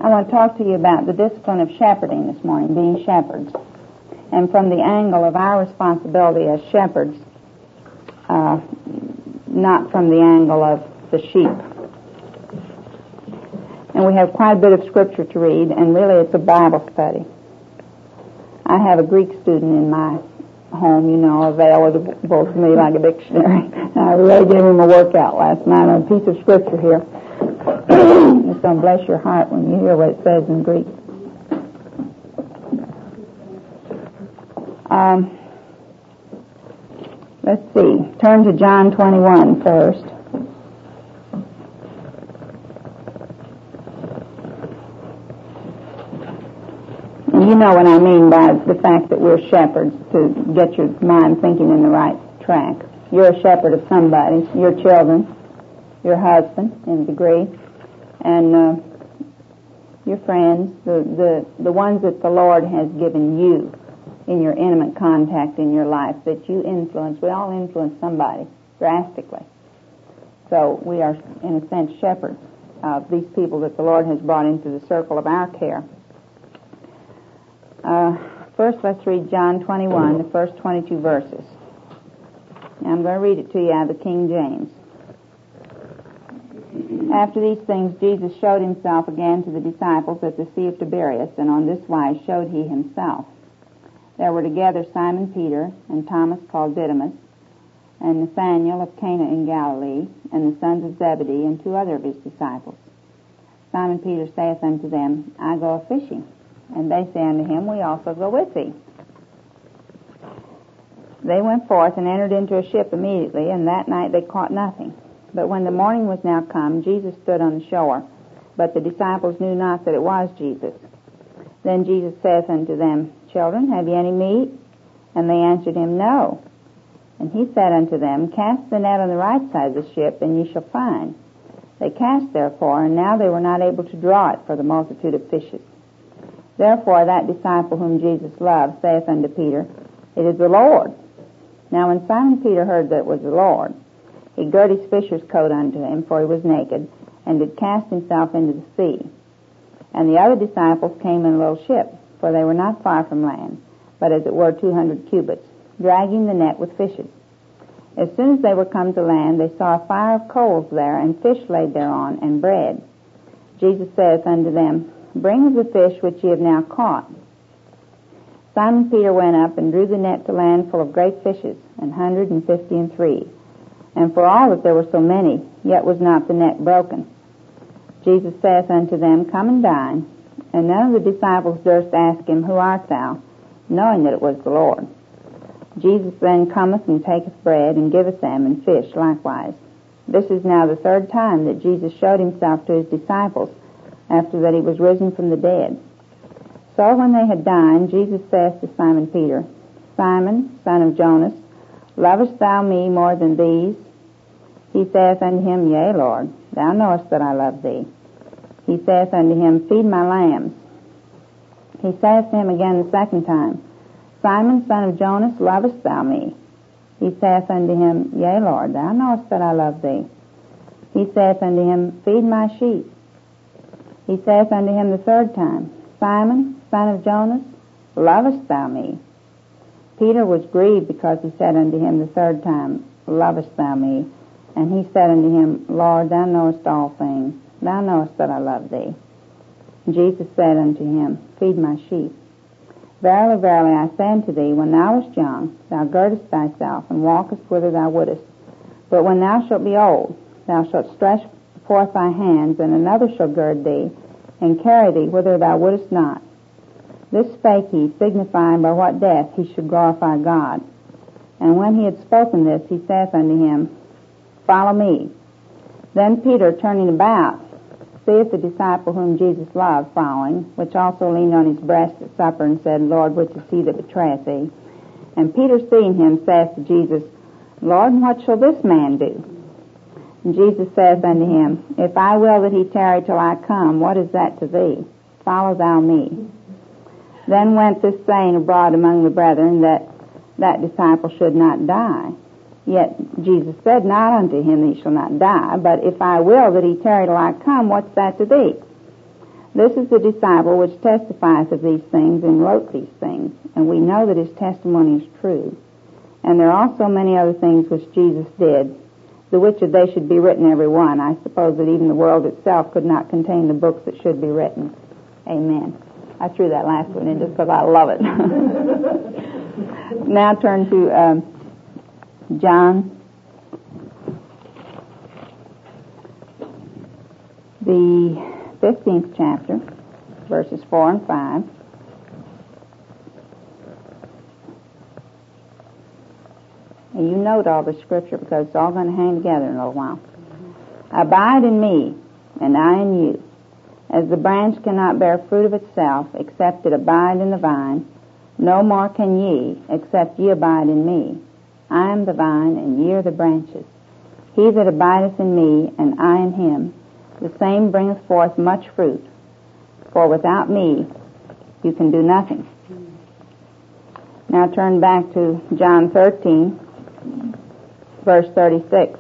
I want to talk to you about the discipline of shepherding this morning, being shepherds, and from the angle of our responsibility as shepherds, not from the angle of the sheep. And we have quite a bit of scripture to read, and really it's a Bible study. I have a Greek student in my home, available to me like a dictionary. I really gave him a workout last night on a piece of scripture here. It's going to bless your heart when you hear what it says in Greek. Let's see. Turn to John 21 first. And you know what I mean by the fact that we're shepherds, to get your mind thinking in the right track. You're a shepherd of somebody, your children, your husband in a degree, and your friends, the ones that the Lord has given you in your intimate contact in your life that you influence. We all influence somebody drastically. So we are, in a sense, shepherds of these people that the Lord has brought into the circle of our care. First, let's read John 21, the first 22 verses. Now, I'm going to read it to you out of the King James. After these things, Jesus showed himself again to the disciples at the Sea of Tiberias, and on this wise showed he himself. There were together Simon Peter, and Thomas called Didymus, and Nathanael of Cana in Galilee, and the sons of Zebedee, and 2 other of his disciples. Simon Peter saith unto them, I go a-fishing. And they say unto him, We also go with thee. They went forth and entered into a ship immediately, and that night they caught nothing. But when the morning was now come, Jesus stood on the shore, but the disciples knew not that it was Jesus. Then Jesus saith unto them, Children, have ye any meat? And they answered him, No. And he said unto them, Cast the net on the right side of the ship, and ye shall find. They cast therefore, and now they were not able to draw it for the multitude of fishes. Therefore that disciple whom Jesus loved saith unto Peter, It is the Lord. Now when Simon Peter heard that it was the Lord, he girt his fisher's coat unto him, for he was naked, and did cast himself into the sea. And the other disciples came in a little ship, for they were not far from land, but as it were 200 cubits, dragging the net with fishes. As soon as they were come to land, they saw a fire of coals there, and fish laid thereon, and bread. Jesus saith unto them, Bring of the fish which ye have now caught. Simon Peter went up and drew the net to land full of great fishes, 153. And for all that there were so many, yet was not the net broken. Jesus saith unto them, Come and dine. And none of the disciples durst ask him, Who art thou? Knowing that it was the Lord. Jesus then cometh and taketh bread, and giveth them, and fish likewise. This is now the 3rd time that Jesus showed himself to his disciples, after that he was risen from the dead. So when they had dined, Jesus saith to Simon Peter, Simon, son of Jonas, lovest thou me more than these? He saith unto him, Yea, Lord, thou knowest that I love thee. He saith unto him, Feed my lambs. He saith to him again the 2nd time, Simon, son of Jonas, lovest thou me? He saith unto him, Yea, Lord, thou knowest that I love thee. He saith unto him, Feed my sheep. He saith unto him the 3rd time, Simon, son of Jonas, lovest thou me? Peter was grieved because he said unto him the 3rd time, Lovest thou me? And he said unto him, Lord, thou knowest all things. Thou knowest that I love thee. And Jesus said unto him, Feed my sheep. Verily, verily, I say unto thee, when thou wast young, thou girdest thyself, and walkest whither thou wouldest. But when thou shalt be old, thou shalt stretch forth thy hands, and another shall gird thee, and carry thee whither thou wouldest not. This spake he, signifying by what death he should glorify God. And when he had spoken this, he saith unto him, Follow me. Then Peter, turning about, seeth the disciple whom Jesus loved following, which also leaned on his breast at supper, and said, Lord, which is he that betrayeth thee? And Peter, seeing him, saith to Jesus, Lord, what shall this man do? And Jesus saith unto him, If I will that he tarry till I come, what is that to thee? Follow thou me. Then went this saying abroad among the brethren, that that disciple should not die. Yet Jesus said not unto him, He shall not die, but if I will that he tarry till I come, what's that to thee? This is the disciple which testifieth of these things and wrote these things, and we know that his testimony is true. And there are also many other things which Jesus did, the which if they should be written every one, I suppose that even the world itself could not contain the books that should be written. Amen. I threw that last one in just because I love it. Now turn to John, the 15th chapter, verses 4 and 5. And you note all the scripture because it's all going to hang together in a little while. Abide in me, and I in you. As the branch cannot bear fruit of itself, except it abide in the vine, no more can ye, except ye abide in me. I am the vine, and ye are the branches. He that abideth in me, and I in him, the same bringeth forth much fruit. For without me, you can do nothing. Now turn back to John 13, verse 36.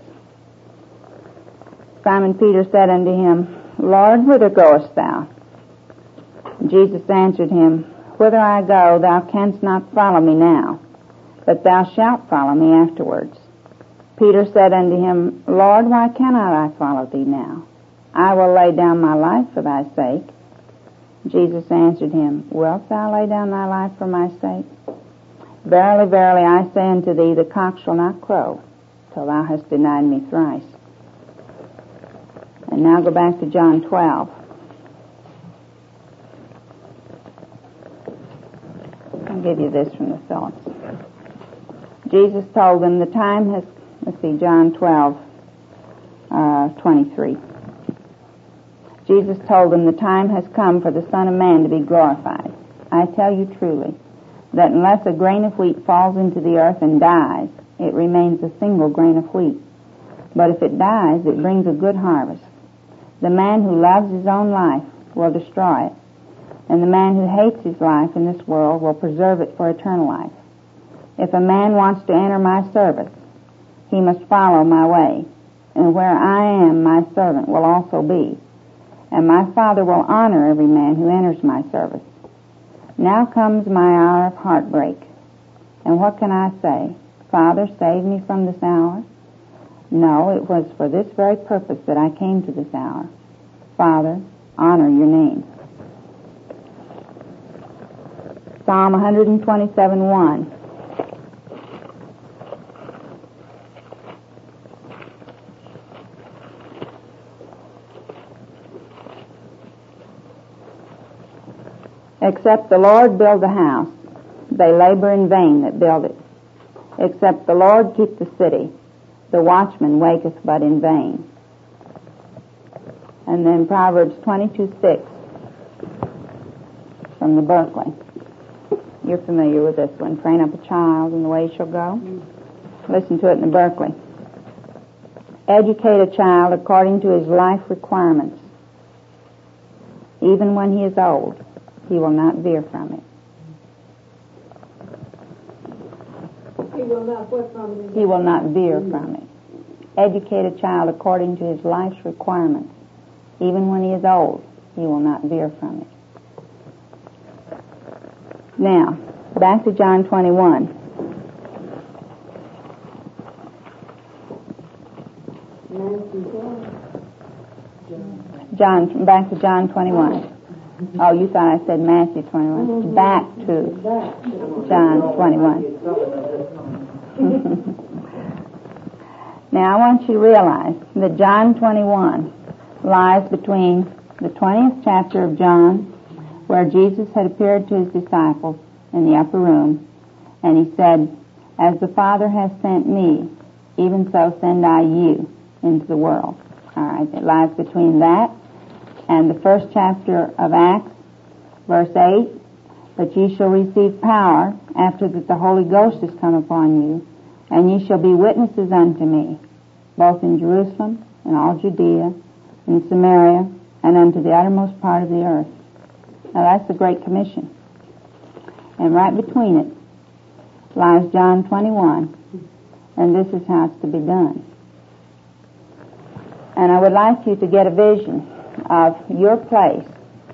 Simon Peter said unto him, Lord, whither goest thou? Jesus answered him, Whither I go, thou canst not follow me now, but thou shalt follow me afterwards. Peter said unto him, Lord, why cannot I follow thee now? I will lay down my life for thy sake. Jesus answered him, Wilt thou lay down thy life for my sake? Verily, verily, I say unto thee, the cock shall not crow till thou hast denied me thrice. And now go back to John 12. I'll give you this from the Phillips. Jesus told them the time has, John 12, 23. Jesus told them the time has come for the Son of Man to be glorified. I tell you truly that unless a grain of wheat falls into the earth and dies, it remains a single grain of wheat. But if it dies, it brings a good harvest. The man who loves his own life will destroy it, and the man who hates his life in this world will preserve it for eternal life. If a man wants to enter my service, he must follow my way, and where I am, my servant will also be. And my Father will honor every man who enters my service. Now comes my hour of heartbreak. And what can I say? Father, save me from this hour? No, it was for this very purpose that I came to this hour. Father, honor your name. Psalm 127:1. Except the Lord build the house, they labor in vain that build it. Except the Lord keep the city, the watchman waketh but in vain. And then Proverbs 22:6 from the Berkeley. You're familiar with this one. Train up a child in the way he shall go. Listen to it in the Berkeley. Educate a child according to his life requirements. Even when he is old, he will not veer from it. He will not what from it? He will not veer from it. Educate a child according to his life's requirements. Even when he is old, he will not veer from it. Now, back to John 21. Back to John 21. Oh, you thought I said Matthew 21. Back to John 21. Now I want you to realize that John 21 lies between the 20th chapter of John, where Jesus had appeared to his disciples in the upper room, and he said, As the Father has sent me, even so send I you into the world. All right, it lies between that and the first chapter of Acts, verse 8, But ye shall receive power after that the Holy Ghost is come upon you, and ye shall be witnesses unto me, both in Jerusalem and all Judea, in Samaria, and unto the uttermost part of the earth. Now that's the Great Commission. And right between it lies John 21, and this is how it's to be done. And I would like you to get a vision of your place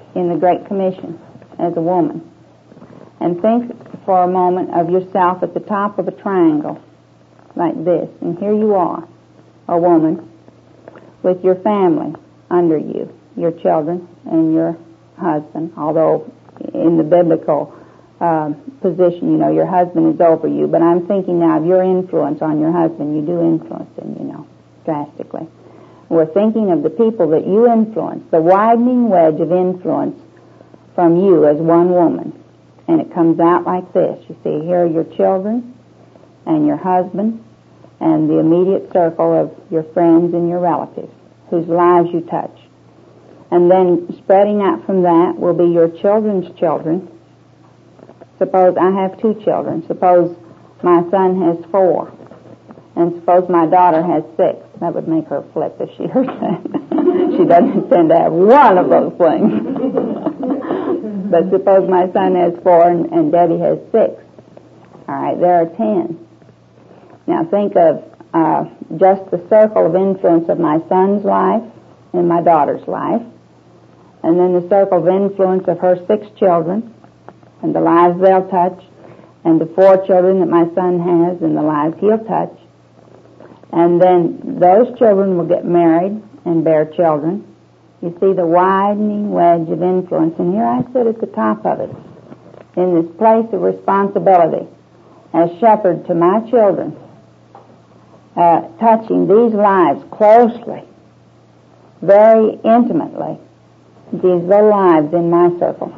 in the Great Commission as a woman. And think for a moment of yourself at the top of a triangle like this. And here you are, a woman, with your family under you, your children and your husband, although in the biblical position, your husband is over you. But I'm thinking now of your influence on your husband. You do influence him, drastically. We're thinking of the people that you influence, the widening wedge of influence from you as one woman. And it comes out like this. You see, here are your children and your husband and the immediate circle of your friends and your relatives whose lives you touch. And then spreading out from that will be your children's children. Suppose I have 2 children. Suppose my son has 4. And suppose my daughter has 6. That would make her flip if she heard that. She doesn't tend to have one of those things. But suppose my son has 4 and Debbie has 6. All right, there are 10. Now think of just the circle of influence of my son's life and my daughter's life, and then the circle of influence of her 6 children and the lives they'll touch, and the 4 children that my son has and the lives he'll touch. And then those children will get married and bear children. You see the widening wedge of influence, and here I sit at the top of it, in this place of responsibility as shepherd to my children, touching these lives closely, very intimately, these little lives in my circle.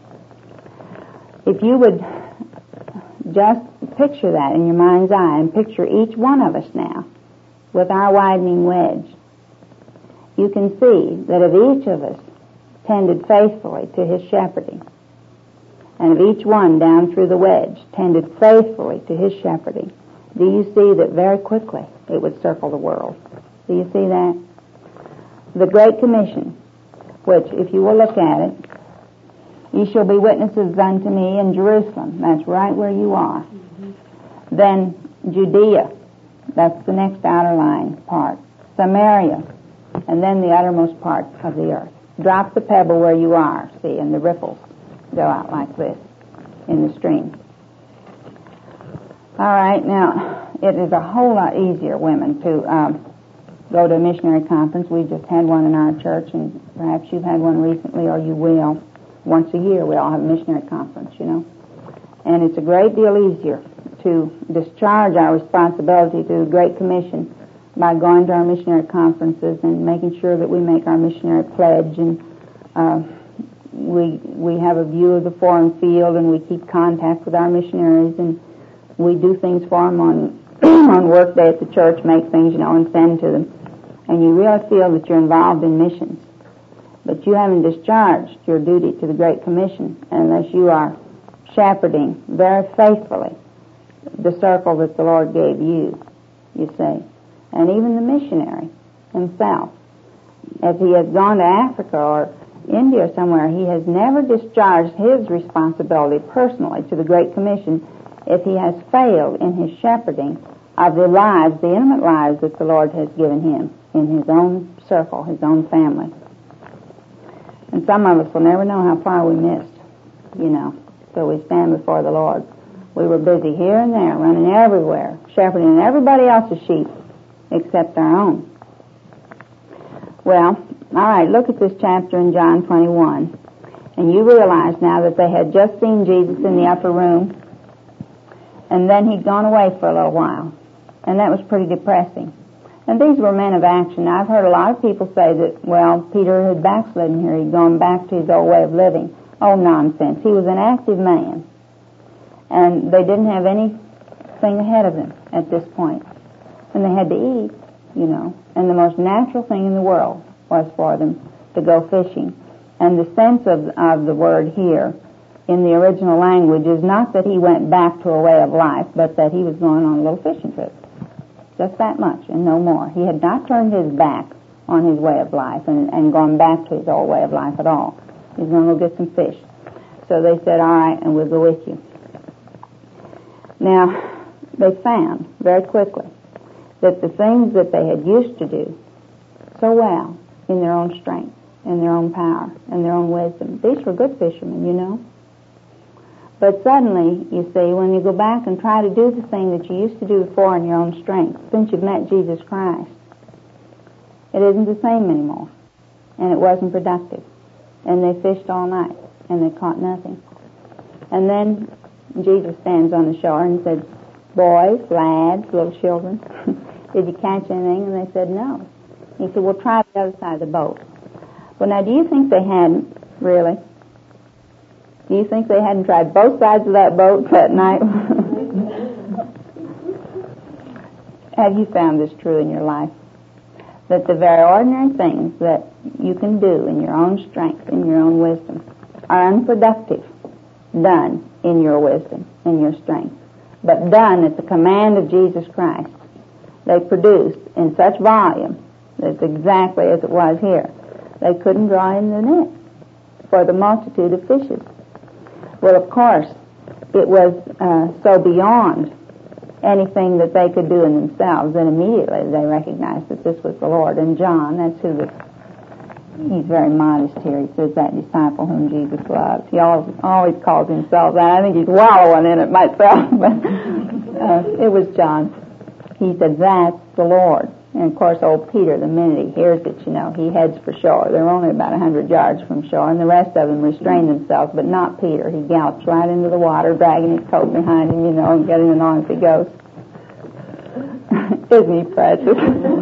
If you would just picture that in your mind's eye, and picture each one of us now with our widening wedge, you can see that if each of us tended faithfully to his shepherding, and if each one down through the wedge tended faithfully to his shepherding, do you see that very quickly it would circle the world? Do you see that? The Great Commission, which, if you will look at it, ye shall be witnesses unto me in Jerusalem. That's right where you are. Mm-hmm. Then Judea, that's the next outer line part. Samaria, and then the uttermost part of the earth. Drop the pebble where you are, see, and the ripples go out like this in the stream. All right, now, it is a whole lot easier, women, to go to a missionary conference. We just had one in our church, and perhaps you've had one recently, or you will. Once a year, we all have a missionary conference, And it's a great deal easier to discharge our responsibility to the Great Commission by going to our missionary conferences and making sure that we make our missionary pledge, and we have a view of the foreign field, and we keep contact with our missionaries, and we do things for them on work day at the church, make things, and send to them. And you really feel that you're involved in missions. But you haven't discharged your duty to the Great Commission unless you are shepherding very faithfully the circle that the Lord gave you, you see. And even the missionary himself, as he has gone to Africa or India or somewhere, he has never discharged his responsibility personally to the Great Commission if he has failed in his shepherding of the lives, the intimate lives that the Lord has given him in his own circle, his own family. And some of us will never know how far we missed, till we stand before the Lord. We were busy here and there, running everywhere, shepherding everybody else's sheep except our own. Well, all right, look at this chapter in John 21. And you realize now that they had just seen Jesus in the upper room, and then he'd gone away for a little while. And that was pretty depressing. And these were men of action. Now, I've heard a lot of people say that, well, Peter had backslidden here. He'd gone back to his old way of living. Oh, nonsense. He was an active man. And they didn't have anything ahead of them at this point. And they had to eat, And the most natural thing in the world was for them to go fishing. And the sense of the word here in the original language is not that he went back to a way of life, but that he was going on a little fishing trip. Just that much and no more. He had not turned his back on his way of life and gone back to his old way of life at all. He was going to go get some fish. So they said, all right, and we'll go with you. Now, they found very quickly that the things that they had used to do so well in their own strength, in their own power and their own wisdom. These were good fishermen, you know. But suddenly, you see, when you go back and try to do the thing that you used to do before in your own strength, since you've met Jesus Christ, it isn't the same anymore. And it wasn't productive. And they fished all night, and they caught nothing. And then Jesus stands on the shore and said, boys, lads, little children, did you catch anything? And they said, no. He said, well, try the other side of the boat. Well, now, do you think they hadn't, really? Do you think they hadn't tried both sides of that boat that night? Have you found this true in your life? That the very ordinary things that you can do in your own strength, in your own wisdom, are unproductive, done in your wisdom, in your strength. But done at the command of Jesus Christ, they produce in such volume, that's exactly as it was here. They couldn't draw in the net for the multitude of fishes. Well, of course, it was so beyond anything that they could do in themselves that immediately they recognized that this was the Lord. And John, that's he's very modest here. He says that disciple whom Jesus loved. He always calls himself that. I think he's wallowing in it myself, but it was John. He said, that's the Lord. And of course, old Peter, the minute he hears it, you know, he heads for shore. They're only about 100 yards from shore, and the rest of them restrain themselves, but not Peter. He gallops right into the water, dragging his coat behind him, you know, and getting along as he goes. Isn't he precious?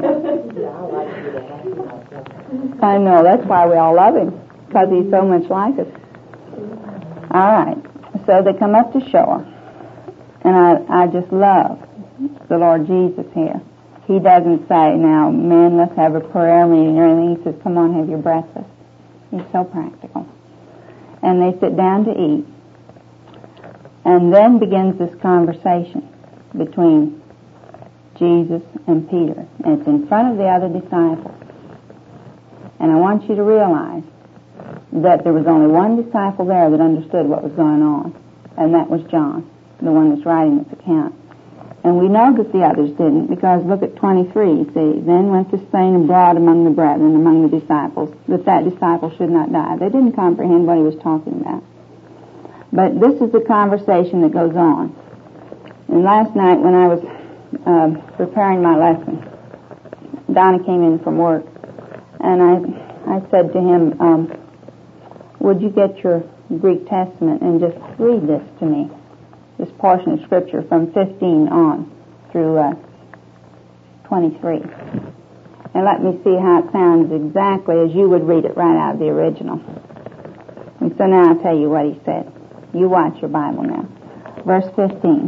I know, that's why we all love him, because he's so much like us. All right, so they come up to shore, and I just love the Lord Jesus here. He doesn't say, now, men, let's have a prayer meeting or anything. He says, come on, have your breakfast. He's so practical. And they sit down to eat. And then begins this conversation between Jesus and Peter. And it's in front of the other disciples. And I want you to realize that there was only one disciple there that understood what was going on. And that was John, the one that's writing this account. And we know that the others didn't, because look at 23, see, then went to Spain abroad among the brethren, among the disciples, that disciple should not die. They didn't comprehend what he was talking about. But this is the conversation that goes on. And last night when I was preparing my lesson, Donna came in from work, and I said to him, would you get your Greek Testament and just read this to me? This portion of Scripture from 15 on through 23. And let me see how it sounds exactly as you would read it right out of the original. And so now I'll tell you what he said. You watch your Bible now. Verse 15.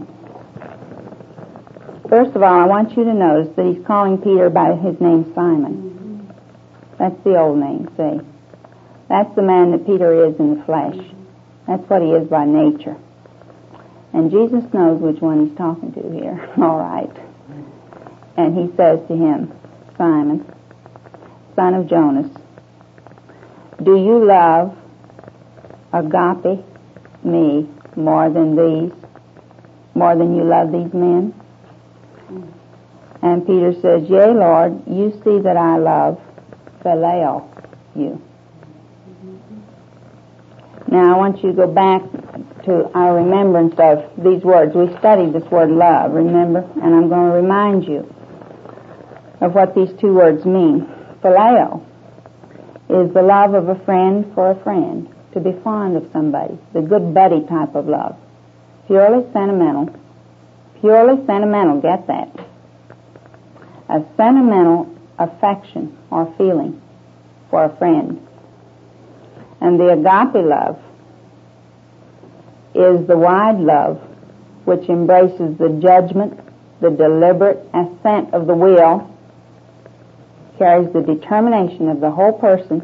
First of all, I want you to notice that he's calling Peter by his name Simon. That's the old name, see. That's the man that Peter is in the flesh. That's what he is by nature. And Jesus knows which one he's talking to here. All right. And he says to him, Simon, son of Jonas, do you love, agape, me more than you love these men? And Peter says, yea, Lord, you see that I love, phileo, you. Now I want you to go back to our remembrance of these words. We studied this word love, remember? And I'm going to remind you of what these two words mean. Phileo is the love of a friend for a friend, to be fond of somebody, the good buddy type of love. Purely sentimental, get that. A sentimental affection or feeling for a friend. And the agape love is the wide love which embraces the judgment, the deliberate assent of the will, carries the determination of the whole person.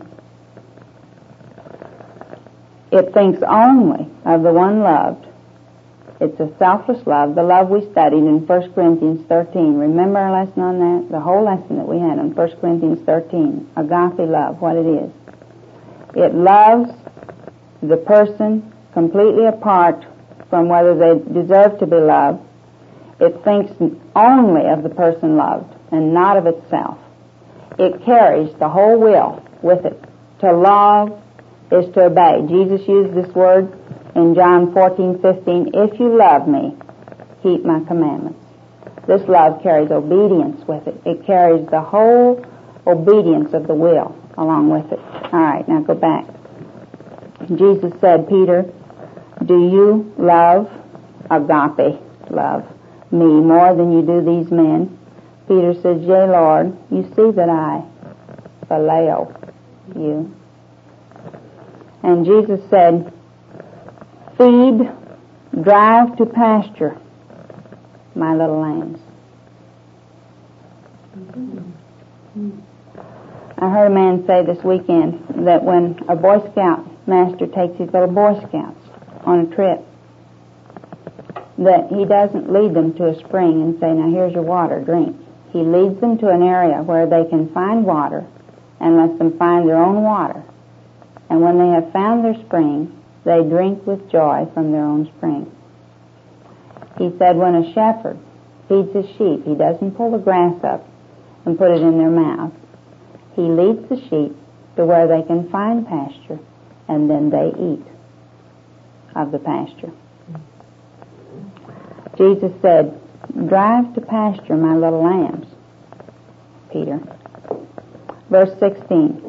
It thinks only of the one loved. It's a selfless love, the love we studied in 1 Corinthians 13. Remember our lesson on that? The whole lesson that we had on 1 Corinthians 13. Agape love, what it is. It loves the person completely apart from whether they deserve to be loved. It thinks only of the person loved and not of itself. It carries the whole will with it To love is to obey. Jesus used this word in John 14:15. If you love me, keep my commandments. This love carries obedience with it. It carries the whole obedience of the will along with it. All right, now go back. Jesus said, Peter, do you love, agape, love, me more than you do these men? Peter says, yea, Lord, you see that I phileo you. And Jesus said, feed, drive to pasture my little lambs. I heard a man say this weekend that when a Boy Scout master takes his little Boy Scouts on a trip, that he doesn't lead them to a spring and say, now here's your water, drink. He leads them to an area where they can find water and lets them find their own water. And when they have found their spring, they drink with joy from their own spring. He said when a shepherd feeds his sheep, he doesn't pull the grass up and put it in their mouth. He leads the sheep to where they can find pasture, and then they eat of the pasture. Jesus said, drive to pasture my little lambs, Peter. Verse 16.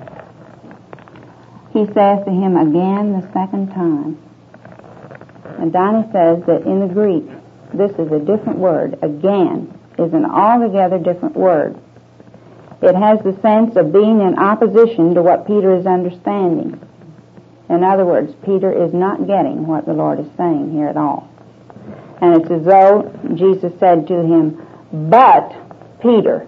He says to him again the second time. And Donnie says that in the Greek, this is a different word. Again is an altogether different word. It has the sense of being in opposition to what Peter is understanding. In other words, Peter is not getting what the Lord is saying here at all. And it's as though Jesus said to him, but Peter.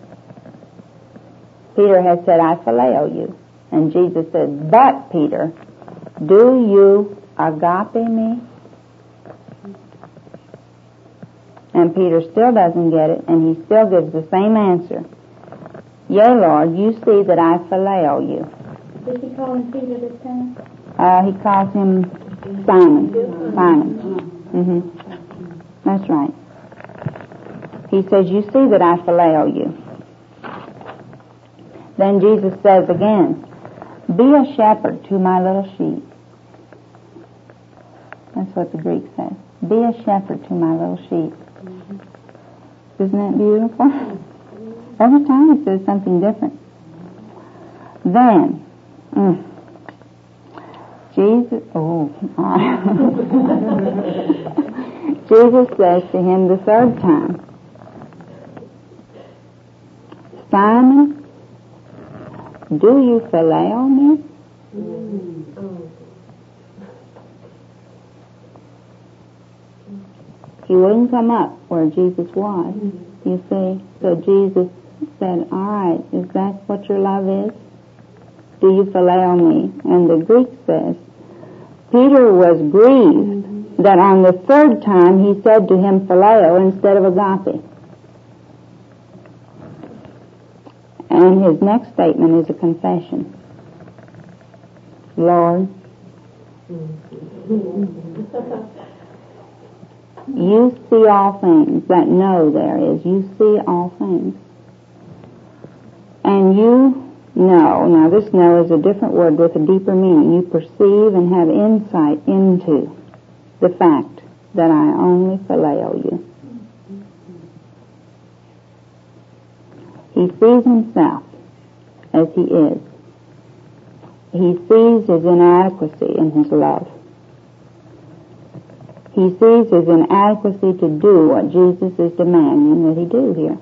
Peter has said, I phileo you. And Jesus said, but Peter, do you agape me? And Peter still doesn't get it, and he still gives the same answer. Yea, Lord, you see that I phileo you. Did he call him Peter this time? He calls him Simon. Simon. That's right. He says, you see that I phileo you. Then Jesus says again, be a shepherd to my little sheep. That's what the Greek says. Be a shepherd to my little sheep. Isn't that beautiful? Every time it says something different. Then, Jesus, Jesus says to him the third time, Simon, do you phileo me? He wouldn't come up where Jesus was, you see. So Jesus said, all right, is that what your love is? Do you phileo me? And the Greek says, Peter was grieved that on the third time he said to him phileo instead of agape. And his next statement is a confession. Lord, you see all things. That know there is. You see all things. And you know. Now this know is a different word with a deeper meaning. You perceive and have insight into the fact that I only phileo you. He sees himself as he is. He sees his inadequacy in his love. He sees his inadequacy to do what Jesus is demanding that he do here.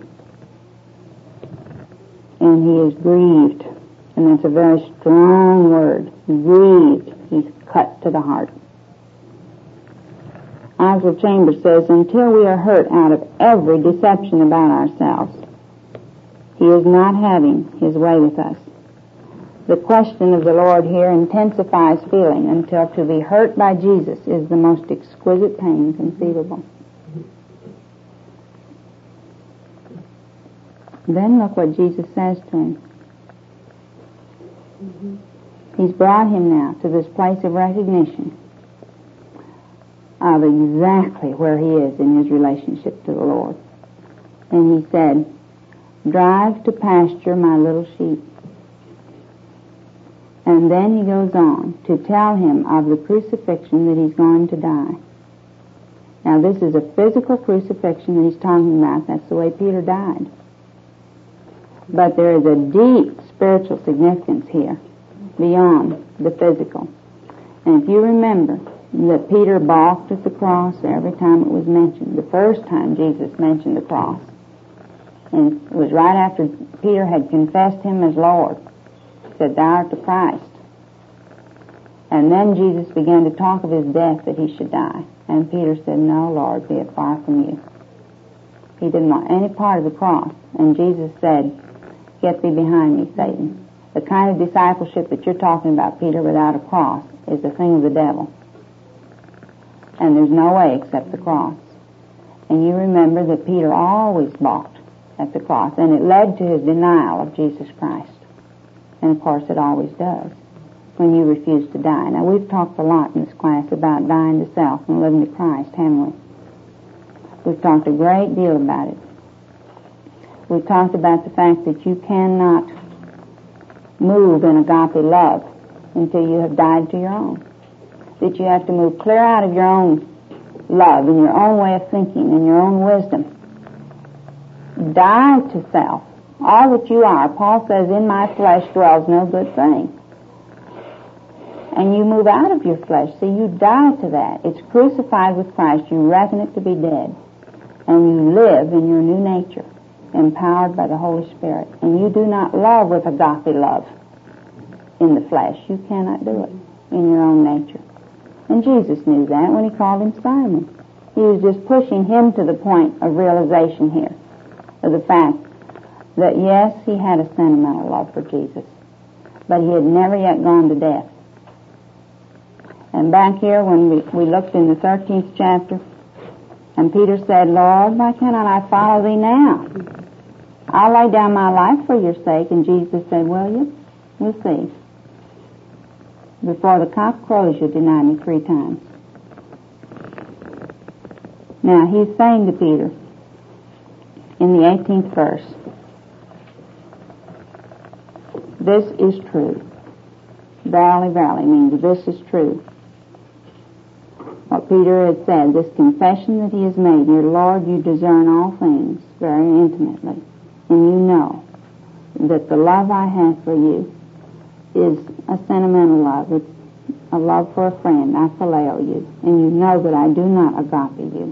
And he is grieved. And that's a very strong word. Grieved. He's cut to the heart. Oswald Chambers says, until we are hurt out of every deception about ourselves, he is not having his way with us. The question of the Lord here intensifies feeling until to be hurt by Jesus is the most exquisite pain conceivable. Then look what Jesus says to him. He's brought him now to this place of recognition of exactly where he is in his relationship to the Lord. And he said, drive to pasture my little sheep. And then he goes on to tell him of the crucifixion that he's going to die. Now this is a physical crucifixion that he's talking about. That's the way Peter died. But there is a deep spiritual significance here beyond the physical. And if you remember that Peter balked at the cross every time it was mentioned, the first time Jesus mentioned the cross, and it was right after Peter had confessed him as Lord, said, "Thou art the Christ." And then Jesus began to talk of his death, that he should die. And Peter said, "No, Lord, be it far from you." He didn't want any part of the cross. And Jesus said, "Get thee behind me, Satan." The kind of discipleship that you're talking about, Peter, without a cross, is the thing of the devil. And there's no way except the cross. And you remember that Peter always balked at the cross, and it led to his denial of Jesus Christ. And of course it always does when you refuse to die. Now we've talked a lot in this class about dying to self and living to Christ, haven't we? We've talked a great deal about it. We've talked about the fact that you cannot move in agape love until you have died to your own. That you have to move clear out of your own love and your own way of thinking and your own wisdom. Die to self. All that you are. Paul says, "In my flesh dwells no good thing." And you move out of your flesh. See, you die to that. It's crucified with Christ. You reckon it to be dead. And you live in your new nature, empowered by the Holy Spirit. And you do not love with agape love in the flesh. You cannot do it in your own nature. And Jesus knew that when he called him Simon. He was just pushing him to the point of realization here of the fact that, yes, he had a sentimental love for Jesus, but he had never yet gone to death. And back here when we looked in the 13th chapter, and Peter said, "Lord, why cannot I follow thee now? I'll lay down my life for your sake." And Jesus said, "Will you? We'll see. Before the cock crows, you'll deny me 3 times. Now, he's saying to Peter in the 18th verse, "This is true." Verily, verily means this is true. What Peter has said, this confession that he has made, "Your Lord, you discern all things very intimately, and you know that the love I have for you is a sentimental love. It's a love for a friend. I phileo you, and you know that I do not agape you."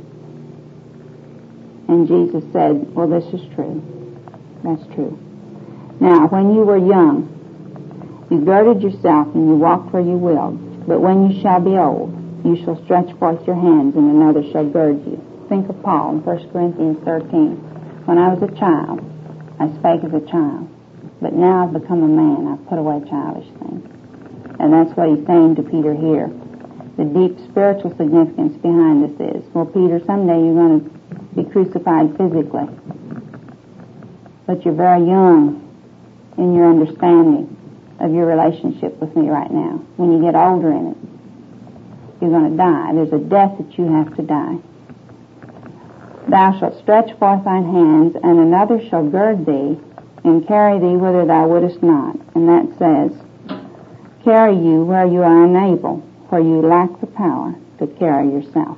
And Jesus said, "Well, this is true. That's true. Now, when you were young, you girded yourself and you walked where you willed. But when you shall be old, you shall stretch forth your hands and another shall gird you." Think of Paul in 1 Corinthians 13. "When I was a child, I spake as a child. But now I've become a man. I've put away childish things." And that's what he's saying to Peter here. The deep spiritual significance behind this is, well, Peter, someday you're going to be crucified physically. But you're very young in your understanding of your relationship with me right now. When you get older in it, you're going to die. There's a death that you have to die. "Thou shalt stretch forth thine hands, and another shall gird thee, and carry thee whither thou wouldest not." And that says, carry you where you are unable, where you lack the power to carry yourself.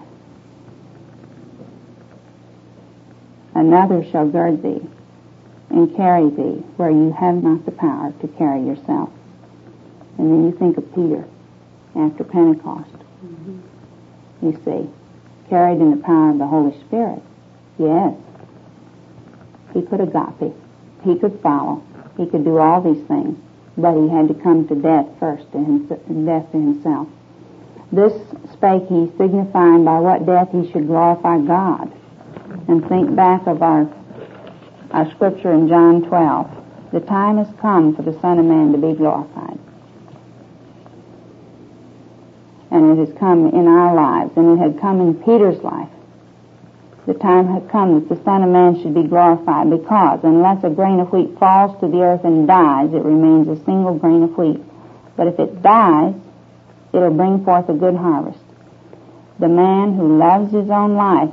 "Another shall gird thee, and carry thee where you have not the power to carry yourself." And then you think of Peter after Pentecost. You see, carried in the power of the Holy Spirit. Yes, he could agape. He could follow. He could do all these things. But he had to come to death first, death to himself. "This spake he, signifying by what death he should glorify God." And think back of our scripture in John 12. The time has come for the Son of Man to be glorified. And it has come in our lives, and it had come in Peter's life. The time had come that the Son of Man should be glorified, because unless a grain of wheat falls to the earth and dies, it remains a single grain of wheat. But if it dies, it'll bring forth a good harvest. The man who loves his own life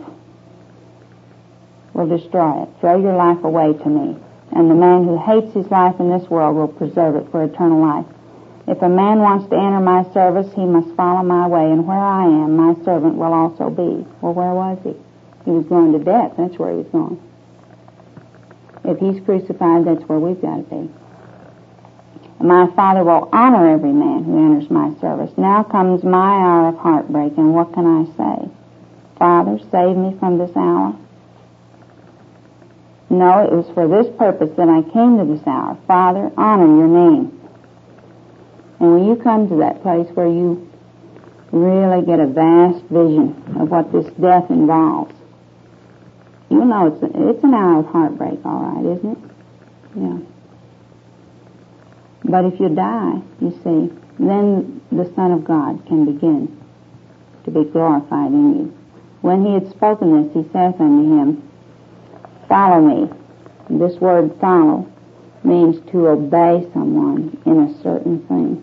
will destroy it. Throw your life away to me. And the man who hates his life in this world will preserve it for eternal life. If a man wants to enter my service, he must follow my way, and where I am, my servant will also be. Well, where was he? He was going to death. That's where he was going. If he's crucified, that's where we've got to be. My Father will honor every man who enters my service. Now comes my hour of heartbreak, and what can I say? Father, save me from this hour. No, it was for this purpose that I came to this hour. Father, honor your name. And when you come to that place where you really get a vast vision of what this death involves, you know it's an hour of heartbreak, all right, isn't it? Yeah. But if you die, you see, then the Son of God can begin to be glorified in you. When he had spoken this, he saith unto him, Follow me. This word follow means to obey someone in a certain thing.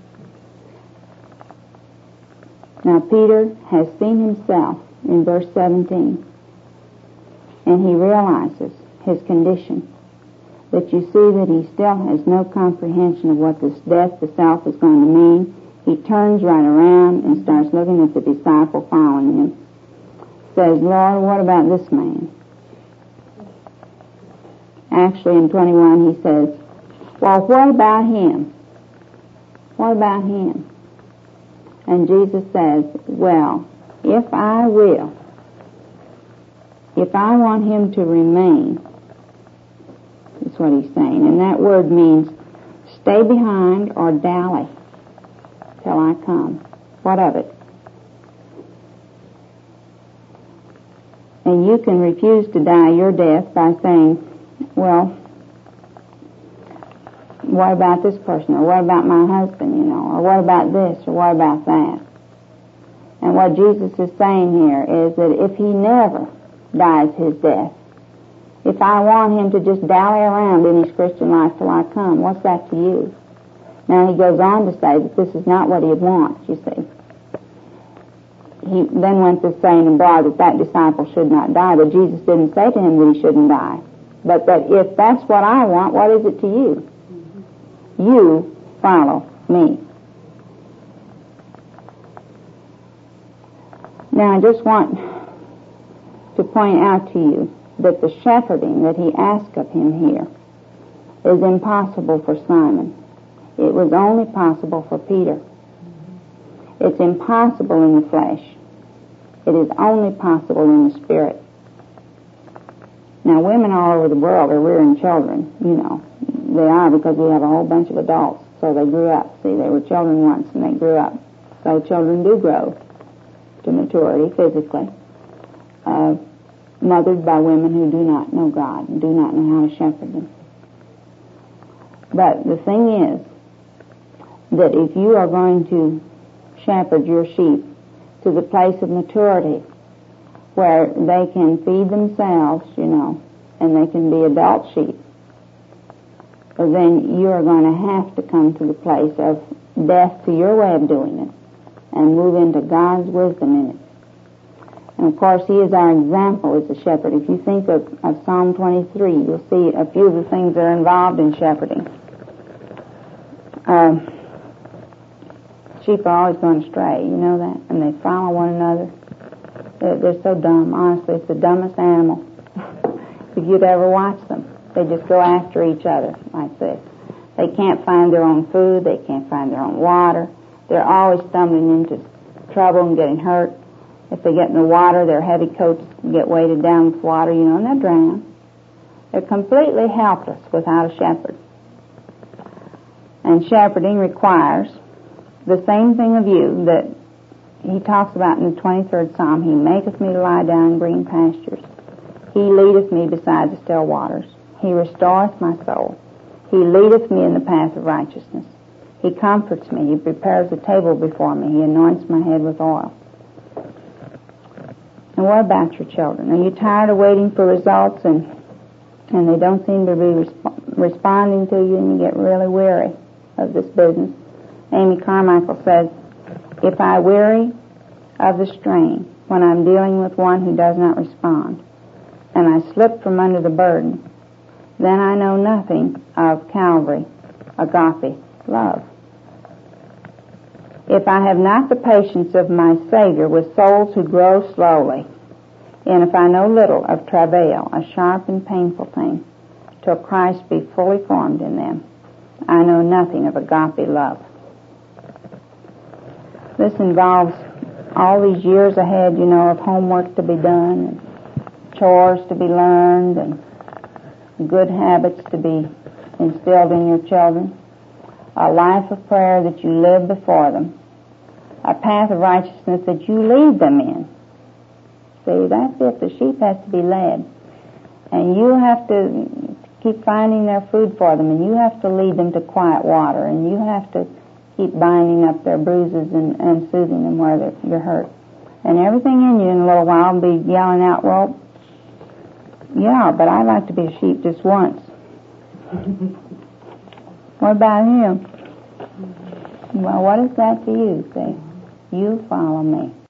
Now Peter has seen himself in verse 17, and he realizes his condition. But you see that he still has no comprehension of what this death to self is going to mean. He turns right around and starts looking at the disciple following him. Says, Lord, what about this man? Actually, in 21, he says, well, what about him? What about him? And Jesus says, well, if I want him to remain, that's what he's saying. And that word means stay behind or dally till I come. What of it? And you can refuse to die your death by saying, well, what about this person? Or what about my husband, Or what about this? Or what about that? And what Jesus is saying here is that if he never dies his death, if I want him to just dally around in his Christian life till I come, what's that to you? Now he goes on to say that this is not what he wants, you see. He then went to saying abroad that disciple should not die, but Jesus didn't say to him that he shouldn't die. But that if that's what I want, what is it to you? You follow me. Now I just want to point out to you that the shepherding that he asked of him here is impossible for Simon. It was only possible for Peter. It's impossible in the flesh. It is only possible in the spirit. Now, women all over the world are rearing children, They are because we have a whole bunch of adults. So they grew up. See, they were children once and they grew up. So children do grow to maturity physically, mothered by women who do not know God and do not know how to shepherd them. But the thing is that if you are going to shepherd your sheep to the place of maturity where they can feed themselves, and they can be adult sheep, then you are going to have to come to the place of death to your way of doing it and move into God's wisdom in it. And of course, he is our example as a shepherd. If you think of Psalm 23, you'll see a few of the things that are involved in shepherding. Sheep are always going astray, you know that? And they follow one another. They're so dumb. Honestly, it's the dumbest animal. If you'd ever watch them, they just go after each other like this. They can't find their own food. They can't find their own water. They're always stumbling into trouble and getting hurt. If they get in the water, their heavy coats get weighted down with water, and they'll drown. They're completely helpless without a shepherd. And shepherding requires the same thing of you that he talks about in the 23rd Psalm. He maketh me to lie down in green pastures. He leadeth me beside the still waters. He restoreth my soul. He leadeth me in the path of righteousness. He comforts me. He prepares a table before me. He anoints my head with oil. And what about your children? Are you tired of waiting for results and they don't seem to be responding to you, and you get really weary of this business? Amy Carmichael says, if I weary of the strain when I'm dealing with one who does not respond, and I slip from under the burden, then I know nothing of Calvary, agape, love. If I have not the patience of my Savior with souls who grow slowly, and if I know little of travail, a sharp and painful thing, till Christ be fully formed in them, I know nothing of agape love. This involves all these years ahead, of homework to be done, and chores to be learned, and good habits to be instilled in your children, a life of prayer that you live before them, a path of righteousness that you lead them in. See, that's it. The sheep has to be led. And you have to keep finding their food for them, and you have to lead them to quiet water, and you have to keep binding up their bruises and soothing them where they're hurt. And everything in you in a little while will be yelling out, well, yeah, but I'd like to be a sheep just once. What about him? Well, what is that to you? Say, you follow me.